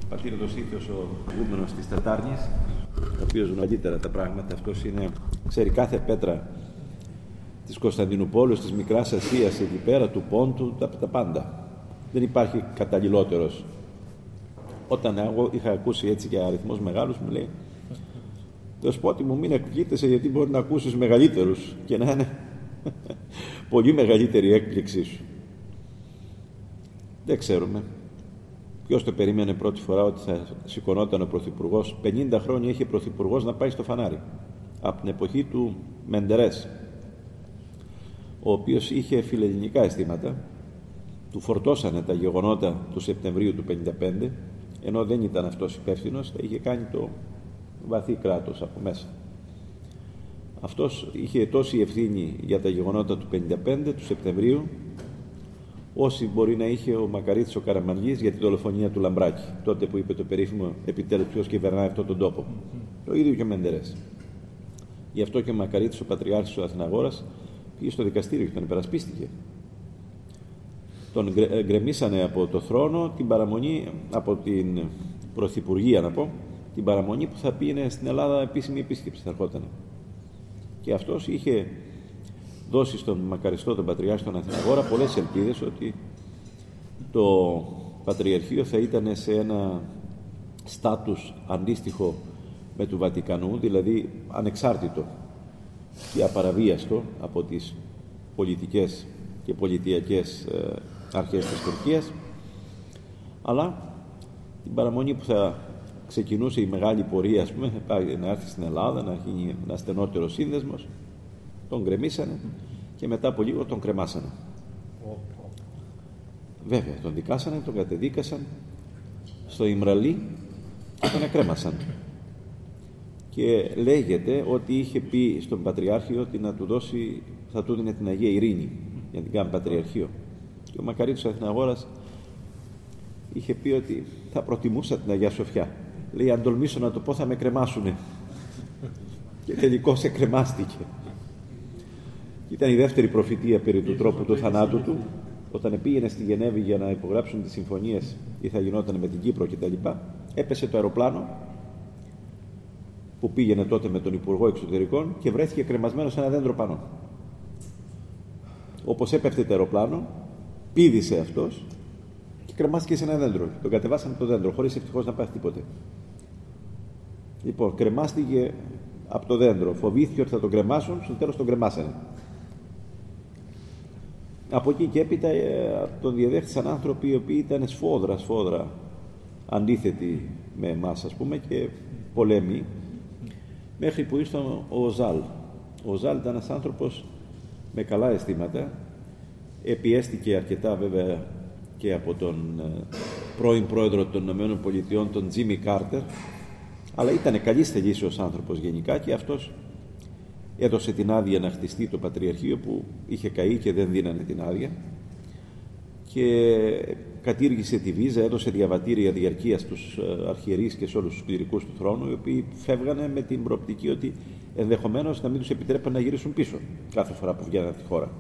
πατήρ Δοσήθιος, ο ηγούμενος της Τετάρνης, ο οποίος γνωρίζει καλύτερα τα πράγματα. Αυτός ξέρει κάθε πέτρα της Κωνσταντινούπολης, της Μικράς Ασίας, εκεί πέρα, του Πόντου, τα πάντα. Δεν υπάρχει καταλληλότερος. Όταν εγώ είχα ακούσει έτσι για αριθμούς μεγάλους, μου λέει: Δεσπότη μου, μην εκπλήττεσαι, γιατί μπορεί να ακούσεις μεγαλύτερους και να είναι πολύ μεγαλύτερη η έκπληξή σου. Δεν ξέρουμε. Ποιος το περίμενε πρώτη φορά ότι θα σηκωνόταν ο Πρωθυπουργός? 50 χρόνια είχε Πρωθυπουργός να πάει στο φανάρι. Από την εποχή του Μεντερές, ο οποίος είχε φιλελληνικά αισθήματα. Του φορτώσανε τα γεγονότα του Σεπτεμβρίου του 1955, ενώ δεν ήταν αυτός υπεύθυνος, θα είχε κάνει το βαθύ κράτος από μέσα. Αυτός είχε τόση ευθύνη για τα γεγονότα του 1955, του Σεπτεμβρίου, όσοι μπορεί να είχε ο Μακαρίτης ο Καραμανλής για την δολοφονία του Λαμπράκη, τότε που είπε το περίφημο «Επιτέλους ποιος κυβερνάει αυτόν τον τόπο». Το ίδιο και ο Μεντερές. Γι' αυτό και ο Μακαρίτης ο Πατριάρχης ο Αθηναγόρας πήγε στο δικαστήριο και τον υπερασπίστηκε. Τον γκρεμίσανε από το θρόνο, την παραμονή, από την Πρωθυπουργία να πω, την παραμονή που θα πήγαινε στην Ελλάδα επίσημη επίσκεψη, θα ερχόταν. Και αυτός είχε δώσει στον Μακαριστό, τον Πατριάρχη τον Αθηναγόρα, πολλές ελπίδες ότι το Πατριαρχείο θα ήταν σε ένα στάτους αντίστοιχο με του Βατικανού, δηλαδή ανεξάρτητο και απαραβίαστο από τις πολιτικές και πολιτιακές αρχές της Τουρκίας, αλλά την παραμονή που θα ξεκινούσε η μεγάλη πορεία, ας πούμε, να έρθει στην Ελλάδα, να γίνει ένα στενότερο σύνδεσμος, τον γκρεμίσανε και μετά από λίγο τον κρεμάσανε. Βέβαια, τον δικάσανε, τον κατεδίκασαν στο Ιμραλί και τον εκρέμασαν. Και λέγεται ότι είχε πει στον Πατριάρχη ότι να του δώσει, θα του δίνει την Αγία Ειρήνη για να την κάνει Πατριαρχείο. Και ο Μακαρίτης ο Αθηναγόρας είχε πει ότι θα προτιμούσα την Αγία Σοφιά. Λέει, αν τολμήσω να το πω θα με κρεμάσουνε. Και τελικώς εκρεμάστηκε. Ήταν η δεύτερη προφητεία περί του τρόπου του θανάτου του, όταν πήγαινε στη Γενέβη για να υπογράψουν τις συμφωνίες ή θα γινόταν με την Κύπρο κτλ. Έπεσε το αεροπλάνο που πήγαινε τότε με τον Υπουργό Εξωτερικών και βρέθηκε κρεμασμένο σε ένα δέντρο πάνω. Όπως έπεφτε το αεροπλάνο, πήδησε αυτός και κρεμάστηκε σε ένα δέντρο. Τον κατεβάσανε το δέντρο, χωρίς ευτυχώς να πάθει τίποτε. Λοιπόν, κρεμάστηκε από το δέντρο. Φοβήθηκε ότι θα τον κρεμάσουν, στο τέλος τον κρεμάσανε. Από εκεί και έπειτα τον διαδέχτησαν άνθρωποι οι οποίοι ήταν σφόδρα αντίθετοι με εμάς, ας πούμε, και πολέμοι, μέχρι που ήρθε ο Ζάλ. Ο Ζάλ ήταν ένας άνθρωπος με καλά αισθήματα, επιέστηκε αρκετά βέβαια και από τον πρώην πρόεδρο των ΗΠΑ, τον Τζίμι Κάρτερ, αλλά ήταν καλής θελήσεως άνθρωπος γενικά και αυτός έδωσε την άδεια να χτιστεί το Πατριαρχείο που είχε καεί και δεν δίνανε την άδεια και κατήργησε τη βίζα, έδωσε διαβατήρια διαρκείας στους αρχιερείς και σε όλους τους κληρικούς του θρόνου, οι οποίοι φεύγανε με την προοπτική ότι ενδεχομένως να μην τους επιτρέπαν να γυρίσουν πίσω κάθε φορά που βγαίνανε από τη χώρα.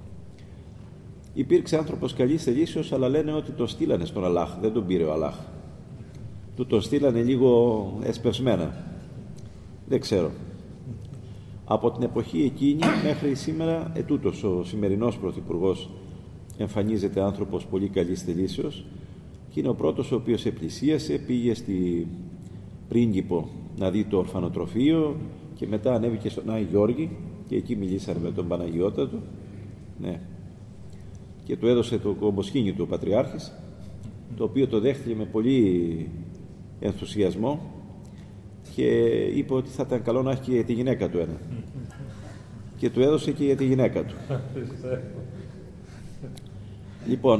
Υπήρξε άνθρωπος καλής θελήσεως, αλλά λένε ότι τον στείλανε στον Αλλάχ, δεν τον πήρε ο Αλλάχ. Του τον στείλανε λίγο εσπευσμένα. Δεν ξέρω. Από την εποχή εκείνη μέχρι σήμερα, ετούτος ο σημερινός Πρωθυπουργός εμφανίζεται άνθρωπος πολύ καλής θελήσεως και είναι ο πρώτος ο οποίος επλησίασε, πήγε στη Πρίγκιπο να δει το ορφανοτροφείο και μετά ανέβηκε στον Άγιο Γιώργη και εκεί μιλήσανε με τον Παναγιώτα του, ναι, και του έδωσε το κομποσκήνι του ο Πατριάρχης, το οποίο το δέχτηκε με πολύ ενθουσιασμό και είπε ότι θα ήταν καλό να έχει και τη γυναίκα του ένα. Και του έδωσε και για τη γυναίκα του. Λοιπόν,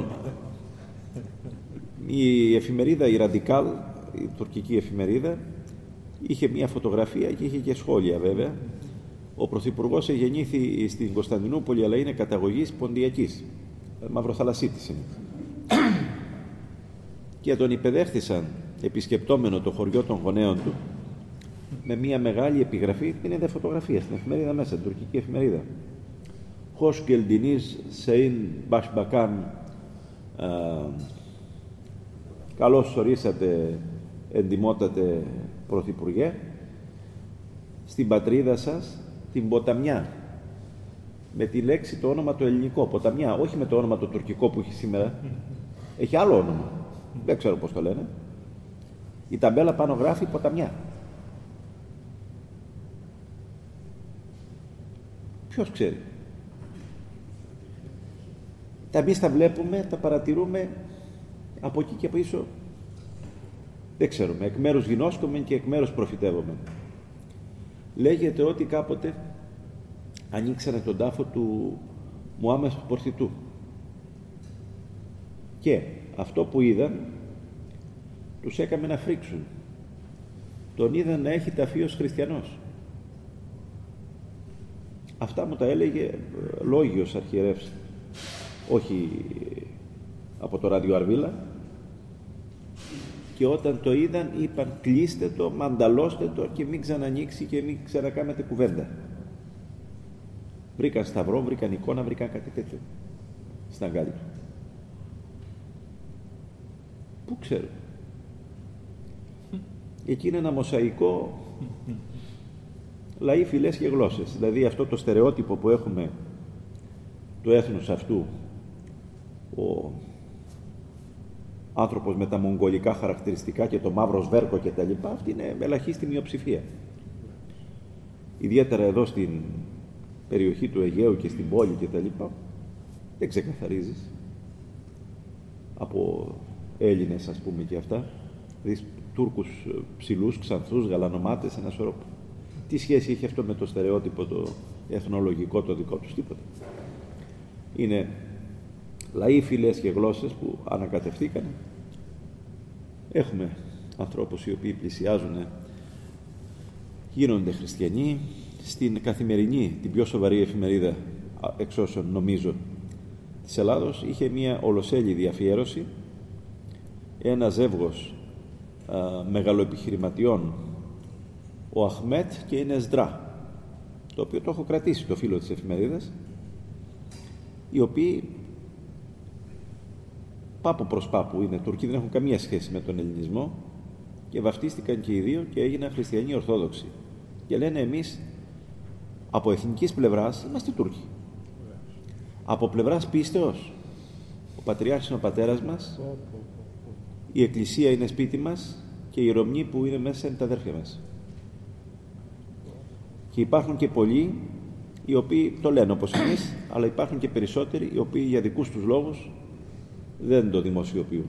η εφημερίδα, η Ραντικάλ, η τουρκική εφημερίδα, είχε μια φωτογραφία και είχε και σχόλια βέβαια. Ο Πρωθυπουργός γεννήθη στην Κωνσταντινούπολη, αλλά είναι καταγωγής Ποντιακής, Μαυροθαλασσίτης είναι. Και τον υπεδέχθησαν επισκεπτόμενο το χωριό των γονέων του με μια μεγάλη επιγραφή, είναι φωτογραφία στην εφημερίδα μέσα, την τουρκική εφημερίδα. Hoş geldiniz Sayın Başbakan, καλώς ορίσατε εντιμότατε Πρωθυπουργέ, στην πατρίδα σας την Ποταμιά, με τη λέξη, το όνομα το ελληνικό, Ποταμιά, όχι με το όνομα το τουρκικό που έχει σήμερα, έχει άλλο όνομα, δεν ξέρω πώς το λένε. Η ταμπέλα πάνω γράφει Ποταμιά. Ποιος ξέρει? Εμείς τα βλέπουμε, τα παρατηρούμε από εκεί και πίσω. Δεν ξέρουμε. Εκ μέρους γινώσκουμε και εκ μέρους προφητεύουμε. Λέγεται ότι κάποτε ανοίξανε τον τάφο του Μωάμεθ Πορθητού. Και αυτό που είδαν τους έκαμε να φρίξουν. Τον είδαν να έχει ταφεί ως χριστιανός. Αυτά μου τα έλεγε λόγιος αρχιερεύς, όχι από το ράδιο Αρβίλα, και όταν το είδαν είπαν κλείστε το, μανταλώστε το και μην ξανανοίξει και μην ξανακάνετε κουβέντα. Βρήκαν σταυρό, βρήκαν εικόνα, βρήκαν κάτι τέτοιο στην αγκάλια του. Πού ξέρω? Εκεί είναι ένα μοσαϊκό λαοί, φυλές και γλώσσες. Δηλαδή αυτό το στερεότυπο που έχουμε του έθνους αυτού, ο άνθρωπος με τα μογγολικά χαρακτηριστικά και το μαύρο σβέρκο και τα λοιπά, αυτή είναι ελαχίστη μειοψηφία. Ιδιαίτερα εδώ στην περιοχή του Αιγαίου και στην πόλη και τα λοιπά, δεν ξεκαθαρίζεις από Έλληνες, ας πούμε, και αυτά. Δεις Τούρκους ψηλούς, ξανθούς, γαλανομάτες, ένα σωρό. Τι σχέση έχει αυτό με το στερεότυπο, το εθνολογικό, το δικό τους? Τίποτα. Είναι λαοί, φυλές και γλώσσες που ανακατευθήκαν. Έχουμε ανθρώπους οι οποίοι πλησιάζουν, γίνονται χριστιανοί. Στην Καθημερινή, την πιο σοβαρή εφημερίδα εξ όσων νομίζω της Ελλάδος, είχε μια ολοσέλιδη αφιέρωση, ένα ζεύγος μεγαλοεπιχειρηματιών, ο Αχμέτ και η Νεσδρά, το οποίο το έχω κρατήσει, το φύλλο της εφημερίδας, οι οποίοι πάπου προς πάπου είναι Τούρκοι, δεν έχουν καμία σχέση με τον ελληνισμό και βαφτίστηκαν και οι δύο και έγιναν χριστιανοί Ορθόδοξοι και λένε εμείς από εθνικής πλευράς είμαστε Τούρκοι, από πλευράς πίστεως ο Πατριάρχης είναι ο πατέρας μας, η Εκκλησία είναι σπίτι μας και η Ρωμνή που είναι μέσα είναι τα αδέρφια μας. Και υπάρχουν και πολλοί οι οποίοι το λένε όπως εμείς, αλλά υπάρχουν και περισσότεροι οι οποίοι για δικούς τους λόγους δεν το δημοσιοποιούν.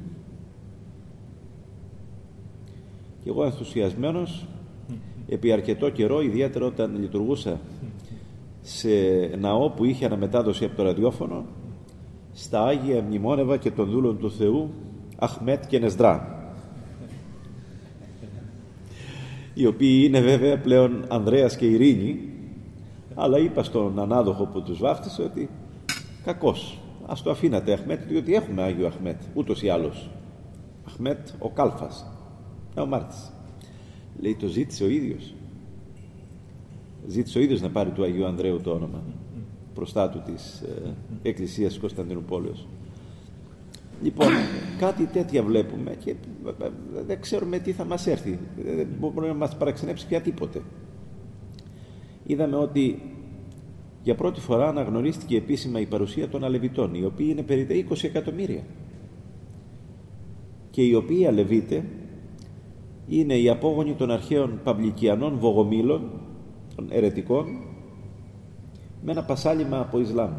Και εγώ ενθουσιασμένος επί αρκετό καιρό, ιδιαίτερα όταν λειτουργούσα σε ναό που είχε αναμετάδοση από το ραδιόφωνο, στα Άγια μνημόνευα και των δούλων του Θεού Αχμέτ και Νεσδρά, οι οποίοι είναι βέβαια πλέον Ανδρέας και Ειρήνη, αλλά είπα στον ανάδοχο που τους βάφτισε ότι κακός, ας το αφήνατε Αχμέτ, διότι έχουμε Άγιο Αχμέτ ούτως ή άλλως. Αχμέτ ο Κάλφας, ο Μάρτης. Λέει το ζήτησε ο ίδιος. Ζήτησε ο ίδιος να πάρει του Αγίου Ανδρέου το όνομα προστάτου της Εκκλησίας της Κωνσταντινούπολης. Λοιπόν, κάτι τέτοια βλέπουμε και δεν ξέρουμε τι θα μας έρθει. Δεν μπορεί να μας παραξενέψει πια τίποτε. Είδαμε ότι για πρώτη φορά αναγνωρίστηκε επίσημα η παρουσία των Αλεβιτών, οι οποίοι είναι περί 20 εκατομμύρια. Και οι οποίοι Αλεβίτε είναι οι απόγονοι των αρχαίων Παυλικιανών Βογομήλων, των αιρετικών, με ένα πασάλιμα από Ισλάμ.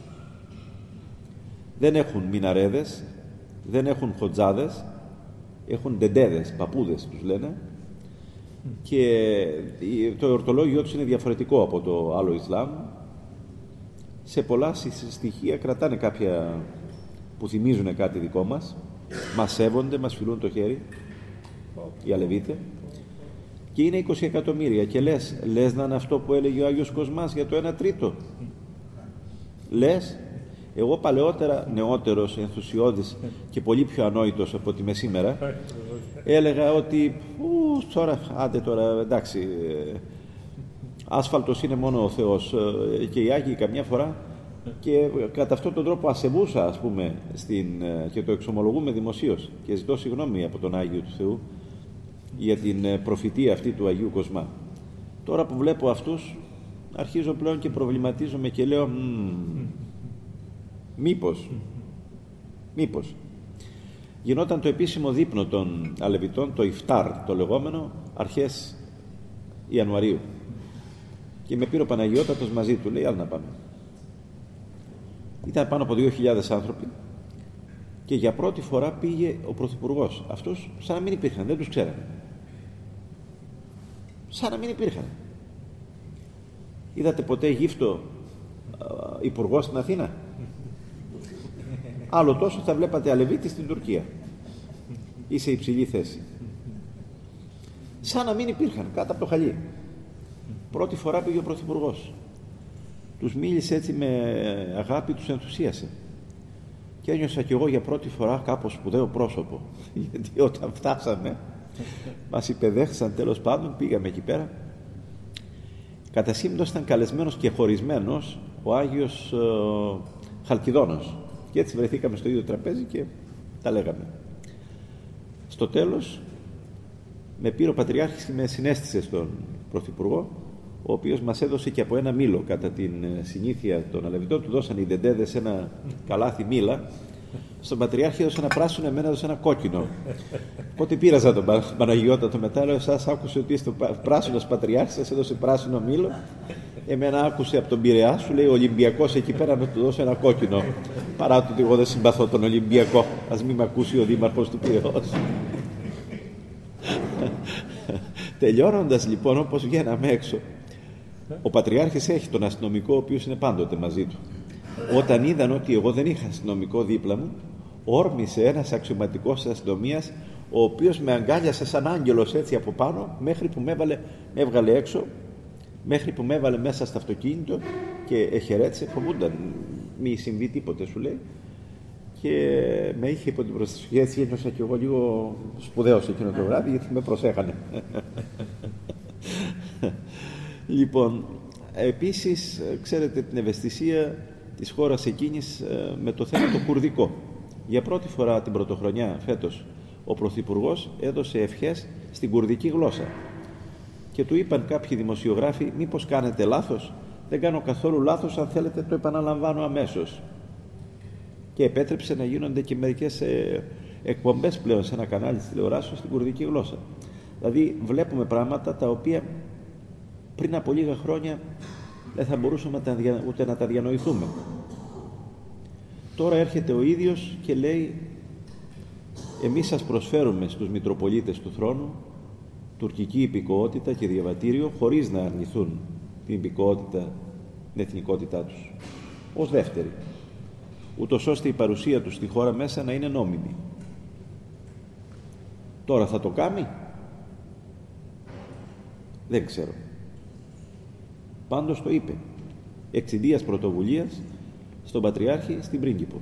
Δεν έχουν μιναρέδες, δεν έχουν χοτζάδες, έχουν ντεντέδες, παππούδες τους λένε, και το εορτολόγιο τους είναι διαφορετικό από το άλλο Ισλάμ. Σε πολλά στοιχεία κρατάνε κάποια που θυμίζουν κάτι δικό μας, μας σέβονται, μας φιλούν το χέρι οι Αλεβίτε, και είναι 20 εκατομμύρια. Και λες να είναι αυτό που έλεγε ο Άγιος Κοσμάς για το 1 τρίτο? Λες? Εγώ παλαιότερα, νεότερος, ενθουσιώδης και πολύ πιο ανόητος από ότι είμαι σήμερα, έλεγα ότι τώρα, άντε τώρα, εντάξει, άσφαλτος είναι μόνο ο Θεός και οι Άγιοι καμιά φορά, και κατά αυτόν τον τρόπο ασεβούσα, ας πούμε, και το εξομολογούμε δημοσίως και ζητώ συγγνώμη από τον Άγιο του Θεού, για την προφητεία αυτή του Αγίου Κοσμά. Τώρα που βλέπω αυτούς, αρχίζω πλέον και προβληματίζομαι και λέω μήπως γινόταν το επίσημο δείπνο των Αλεβιτών, το Ιφτάρ το λεγόμενο, αρχές Ιανουαρίου, και με πήρε ο Παναγιώτατος μαζί του, λέει, άλλα να πάμε. Ήταν πάνω από 2.000 άνθρωποι και για πρώτη φορά πήγε ο Πρωθυπουργός. Αυτούς σαν να μην υπήρχαν, δεν τους ξέραμε, σαν να μην υπήρχαν. Είδατε ποτέ γύφτο υπουργό στην Αθήνα? Άλλο τόσο θα βλέπατε Αλεβίτη στην Τουρκία ή σε υψηλή θέση, σαν να μην υπήρχαν, κάτω από το χαλί. Πρώτη φορά πήγε ο Πρωθυπουργός, τους μίλησε έτσι με αγάπη, τους ενθουσίασε και ένιωσα κι εγώ για πρώτη φορά κάπως σπουδαίο πρόσωπο, γιατί όταν φτάσαμε μας υπεδέχθησαν, τέλος πάντων πήγαμε εκεί πέρα. Κατά σύμπτωση ήταν καλεσμένος και χωρισμένος ο Άγιος Χαλκιδόνος και έτσι βρεθήκαμε στο ίδιο τραπέζι και τα λέγαμε. Στο τέλος με πήρε ο Πατριάρχης και με συνέστησε στον Πρωθυπουργό, ο οποίος μας έδωσε και από ένα μήλο. Κατά την συνήθεια των Αλεβιτών του δώσαν οι δεντέδες ένα καλάθι μήλα, στον Πατριάρχη έδωσε ένα πράσινο, εμένα έδωσε ένα κόκκινο. Οπότε πήραζα τον Παναγιώτατο μετά, λέω, εσάς άκουσε ότι είστε πράσινος Πατριάρχης, σας έδωσε πράσινο μήλο, εμένα άκουσε από τον Πειραιά, σου λέει ο Ολυμπιακός εκεί πέρα να του δώσω ένα κόκκινο, παρά το ότι εγώ δεν συμπαθώ τον Ολυμπιακό, ας μην με ακούσει ο Δήμαρχος του Πειραιώς. Τελειώνοντας λοιπόν, όπως βγαίναμε έξω, ο Πατριάρχης έχει τον αστυνομικό ο οποίος είναι πάντοτε μαζί του. Όταν είδαν ότι εγώ δεν είχα αστυνομικό δίπλα μου, όρμησε ένας αξιωματικός της αστυνομίας, ο οποίος με αγκάλιασε σαν άγγελος έτσι από πάνω, μέχρι που με έβγαλε έξω, μέχρι που με έβαλε μέσα στο αυτοκίνητο και χαιρέτησε, φοβούνταν μη συμβεί τίποτε, σου λέει, και με είχε υπό την προστασία. Έτσι ένιωσα κι εγώ λίγο σπουδαίος εκείνο το βράδυ, γιατί με προσέχανε. Λοιπόν, επίσης ξέρετε την ευαισθησία της χώρας εκείνης με το θέμα το κουρδικό. Για πρώτη φορά την πρωτοχρονιά φέτος ο Πρωθυπουργός έδωσε ευχές στην κουρδική γλώσσα και του είπαν κάποιοι δημοσιογράφοι, μήπως κάνετε λάθος? Δεν κάνω καθόλου λάθος, αν θέλετε το επαναλαμβάνω αμέσως. Και επέτρεψε να γίνονται και μερικές εκπομπές πλέον σε ένα κανάλι της τηλεοράσεως στην κουρδική γλώσσα. Δηλαδή βλέπουμε πράγματα τα οποία πριν από λίγα χρόνια δεν θα μπορούσαμε ούτε να τα διανοηθούμε. Τώρα έρχεται ο ίδιος και λέει, εμείς σας προσφέρουμε στους Μητροπολίτες του Θρόνου τουρκική υπηκοότητα και διαβατήριο, χωρίς να αρνηθούν την υπηκοότητα, την εθνικότητά τους, ως δεύτερη, ούτως ώστε η παρουσία τους στη χώρα μέσα να είναι νόμιμη. Τώρα θα το κάνει? Δεν ξέρω. Πάντως το είπε, εξιδίας πρωτοβουλίας στον Πατριάρχη στην Πρίγκιπο.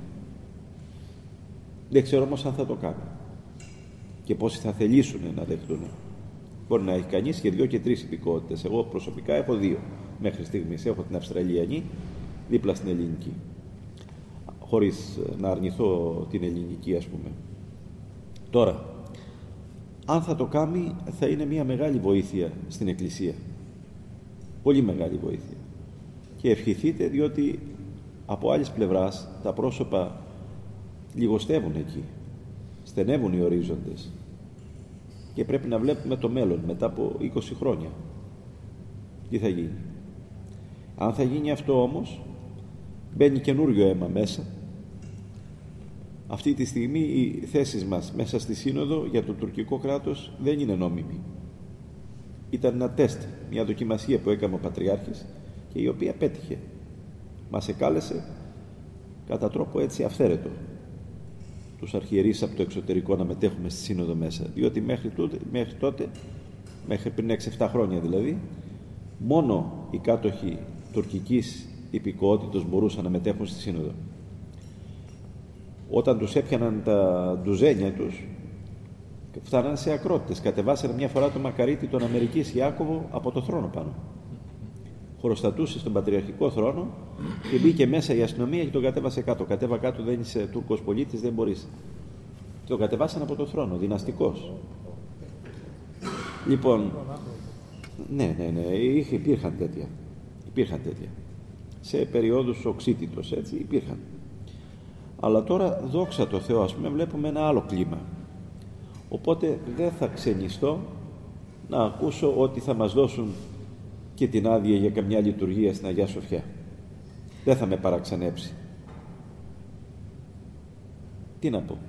Δεν ξέρω όμως αν θα το κάνει και πόσοι θα θελήσουν να δεχτούν. Μπορεί να έχει κανείς και 2 και 3 υπηκότητες. Εγώ προσωπικά έχω 2 μέχρι στιγμής. Έχω την Αυστραλιανή δίπλα στην ελληνική, χωρίς να αρνηθώ την ελληνική, ας πούμε. Τώρα, αν θα το κάνει, θα είναι μια μεγάλη βοήθεια στην Εκκλησία. Πολύ μεγάλη βοήθεια. Και ευχηθείτε, διότι από άλλης πλευράς τα πρόσωπα λιγοστεύουν εκεί. Στενεύουν οι ορίζοντες. Και πρέπει να βλέπουμε το μέλλον μετά από 20 χρόνια. Τι θα γίνει. Αν θα γίνει αυτό όμως, μπαίνει καινούριο αίμα μέσα. Αυτή τη στιγμή οι θέσεις μας μέσα στη Σύνοδο για το τουρκικό κράτος δεν είναι νόμιμη. Ήταν ένα τεστ, μια δοκιμασία που έκανε ο Πατριάρχης και η οποία πέτυχε. Μας εκάλεσε κατά τρόπο έτσι αυθαίρετο τους αρχιερείς από το εξωτερικό να μετέχουμε στη Σύνοδο μέσα, διότι μέχρι τότε, μέχρι πριν 6-7 χρόνια δηλαδή, μόνο οι κάτοχοι τουρκικής υπηκοότητος μπορούσαν να μετέχουν στη Σύνοδο. Όταν τους έπιαναν τα ντουζένια τους, φτάνανε σε ακρότητες. Κατεβάσανε μια φορά το μακαρίτη τον Αμερικής Ιάκωβο από το θρόνο πάνω. Χωροστατούσε στον πατριαρχικό θρόνο και μπήκε μέσα η αστυνομία και τον κατέβασε κάτω. Κατέβα κάτω, δεν είσαι Τούρκος πολίτης, δεν μπορείς. Και τον κατεβάσανε από το θρόνο, δυναστικός. Λοιπόν, ναι, υπήρχαν τέτοια. Σε περιόδους οξύτητος, έτσι, υπήρχαν. Αλλά τώρα, δόξα τω Θεώ, ας πούμε, βλέπουμε ένα άλλο κλίμα. Οπότε δεν θα ξενιστώ να ακούσω ότι θα μας δώσουν και την άδεια για καμιά λειτουργία στην Αγία Σοφιά. Δεν θα με παραξενέψει. Τι να πω.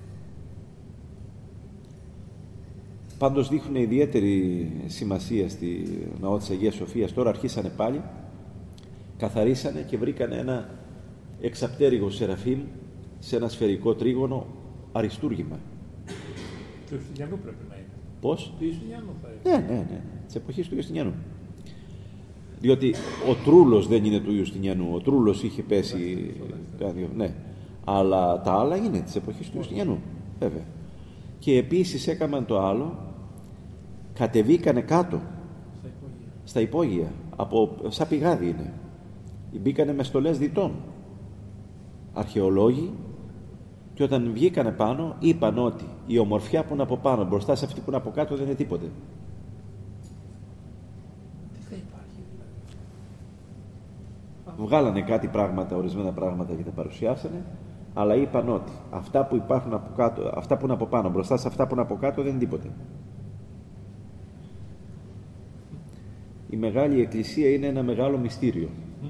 Πάντως δείχνουν ιδιαίτερη σημασία στη ναό της Αγίας Σοφίας. Τώρα αρχίσανε πάλι, καθαρίσανε και βρήκανε ένα εξαπτέρυγο σεραφείμ σε ένα σφαιρικό τρίγωνο αριστούργημα. Του Ιουστινιανού πρέπει να είναι. Πώς? Του Ιουστινιανού θα είναι. Ναι. Της εποχής του Ιουστινιανού. Διότι ο Τρούλος δεν είναι του Ιουστινιανού. Ο Τρούλος είχε πέσει. Ναι. Αλλά τα άλλα είναι της εποχής του Ιουστινιανού. Βέβαια. Και επίσης έκαναν το άλλο. Κατεβήκανε κάτω. Στα υπόγεια. Σαν πηγάδι είναι. Μπήκανε με στολές διτών. Αρχαιολόγοι. Και όταν βγήκανε πάνω, είπαν ότι η ομορφιά που είναι από πάνω μπροστά σε αυτή που είναι από κάτω δεν είναι τίποτε. Βγάλανε κάτι πράγματα, ορισμένα πράγματα και τα παρουσιάσανε, αλλά είπαν ότι αυτά που υπάρχουν από κάτω, αυτά που είναι από πάνω μπροστά σε αυτά που είναι από κάτω δεν είναι τίποτε. Η Μεγάλη Εκκλησία είναι ένα μεγάλο μυστήριο.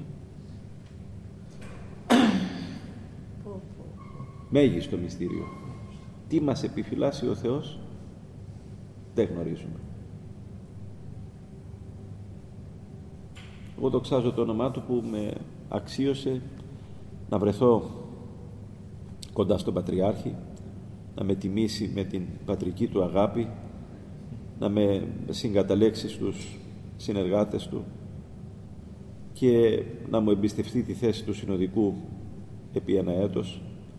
Μέγιστο μυστήριο. Τι μας επιφυλάσσει ο Θεός δεν γνωρίζουμε. Εγώ δοξάζω το όνομά Του που με αξίωσε να βρεθώ κοντά στον Πατριάρχη, να με τιμήσει με την πατρική Του αγάπη, να με συγκαταλέξει στους συνεργάτες Του και να μου εμπιστευτεί τη θέση του συνοδικού επί ένα έτος.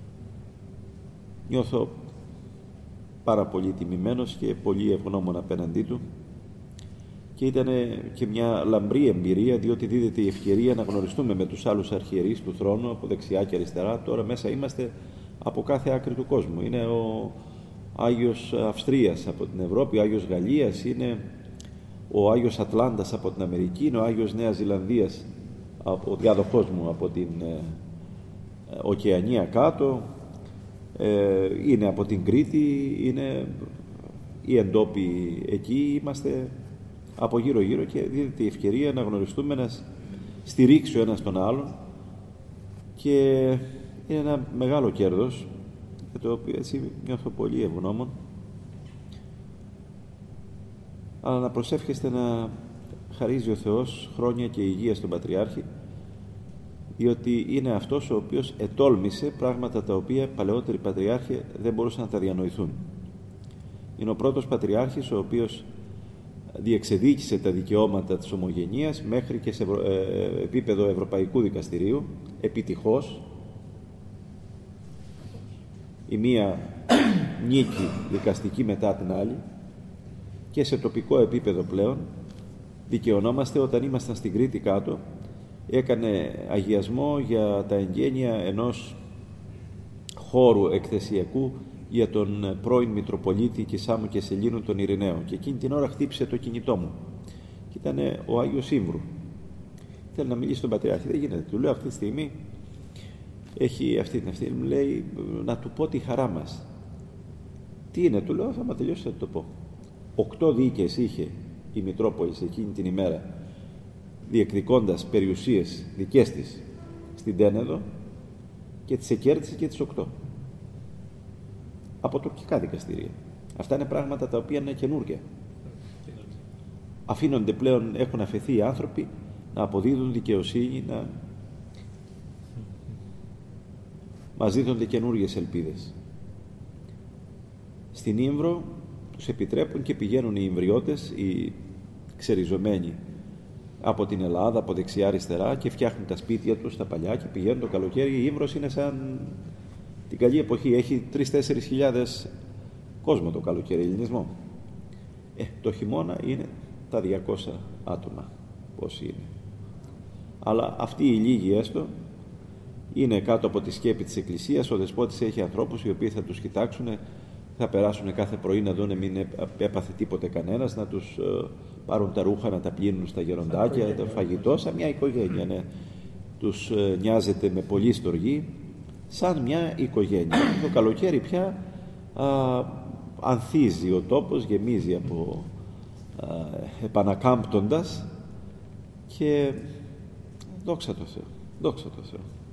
Νιώθω πάρα πολύ τιμημένος και πολύ ευγνώμων απέναντί Του και ήταν και μια λαμπρή εμπειρία, διότι δίδεται η ευκαιρία να γνωριστούμε με τους άλλους αρχιερείς του θρόνου από δεξιά και αριστερά. Τώρα μέσα είμαστε από κάθε άκρη του κόσμου. Είναι ο Άγιος Αυστρίας από την Ευρώπη, ο Άγιος Γαλλίας, είναι ο Άγιος Ατλάντας από την Αμερική, είναι ο Άγιος Νέας Ζηλανδίας, ο διάδοχός μου από την Οκεανία κάτω, είναι από την Κρήτη, είναι οι εντόπιοι εκεί, είμαστε από γύρω-γύρω και δίδεται η ευκαιρία να γνωριστούμε, να στηρίξει ο ένας τον άλλον και είναι ένα μεγάλο κέρδος για το οποίο έτσι νιώθω πολύ ευγνώμων, αλλά να προσεύχεστε να χαρίζει ο Θεός χρόνια και υγεία στον Πατριάρχη, διότι είναι αυτός ο οποίος ετόλμησε πράγματα τα οποία παλαιότεροι πατριάρχοι δεν μπορούσαν να τα διανοηθούν. Είναι ο πρώτος πατριάρχης ο οποίος διεξεδίκησε τα δικαιώματα της ομογενείας μέχρι και σε επίπεδο Ευρωπαϊκού Δικαστηρίου, επιτυχώς. Η μία νίκη δικαστική μετά την άλλη, και σε τοπικό επίπεδο πλέον δικαιωνόμαστε. Όταν ήμασταν στην Κρήτη κάτω, έκανε αγιασμό για τα εγγένεια ενός χώρου εκθεσιακού για τον πρώην Μητροπολίτη Κισάμου και Σελήνου τον Ειρηναίο, και εκείνη την ώρα χτύπησε το κινητό μου και ήταν ο Άγιος Ήμβρου. Θέλει να μιλήσει στον Πατριάρχη, δεν γίνεται. Του λέω αυτή τη στιγμή έχει αυτή την ευθύνη, μου λέει να του πω τη χαρά μας. Τι είναι, του λέω, θα μα τελειώσει, θα το πω. 8 δίκες είχε η Μητρόπολη εκείνη την ημέρα, διεκδικώντας περιουσίες δικές της στην Τένεδο, και τις εκέρδισε και τις 8 από τουρκικά δικαστήρια. Αυτά είναι πράγματα τα οποία είναι καινούργια. Αφήνονται πλέον, έχουν αφαιθεί οι άνθρωποι να αποδίδουν δικαιοσύνη, να μας δίδονται καινούργιες ελπίδες. Στην Ήμβρο τους επιτρέπουν και πηγαίνουν οι Ιμβριώτες, οι ξεριζωμένοι από την Ελλάδα, από δεξιά αριστερά, και φτιάχνουν τα σπίτια τους, τα παλιά, και πηγαίνουν το καλοκαίρι. Η Ήμβρος είναι σαν την καλή εποχή, έχει 3-4 χιλιάδες κόσμο το καλοκαίρι, ελληνισμό. Το χειμώνα είναι τα 200 άτομα, πόσοι είναι. Αλλά αυτοί οι λίγοι έστω είναι κάτω από τη σκέπη της Εκκλησίας. Ο Δεσπότης έχει ανθρώπους οι οποίοι θα τους κοιτάξουν θα περάσουν κάθε πρωί να δουν μην έπαθε τίποτε κανένας, να τους πάρουν τα ρούχα, να τα πλύνουν στα γεροντάκια, το φαγητό, σαν μια οικογένεια. Ναι. Τους νοιάζεται με πολύ στοργή, σαν μια οικογένεια. Το καλοκαίρι πια ανθίζει ο τόπος, γεμίζει από επανακάμπτοντας, και δόξα τω Θεώ, δόξα τω Θεώ.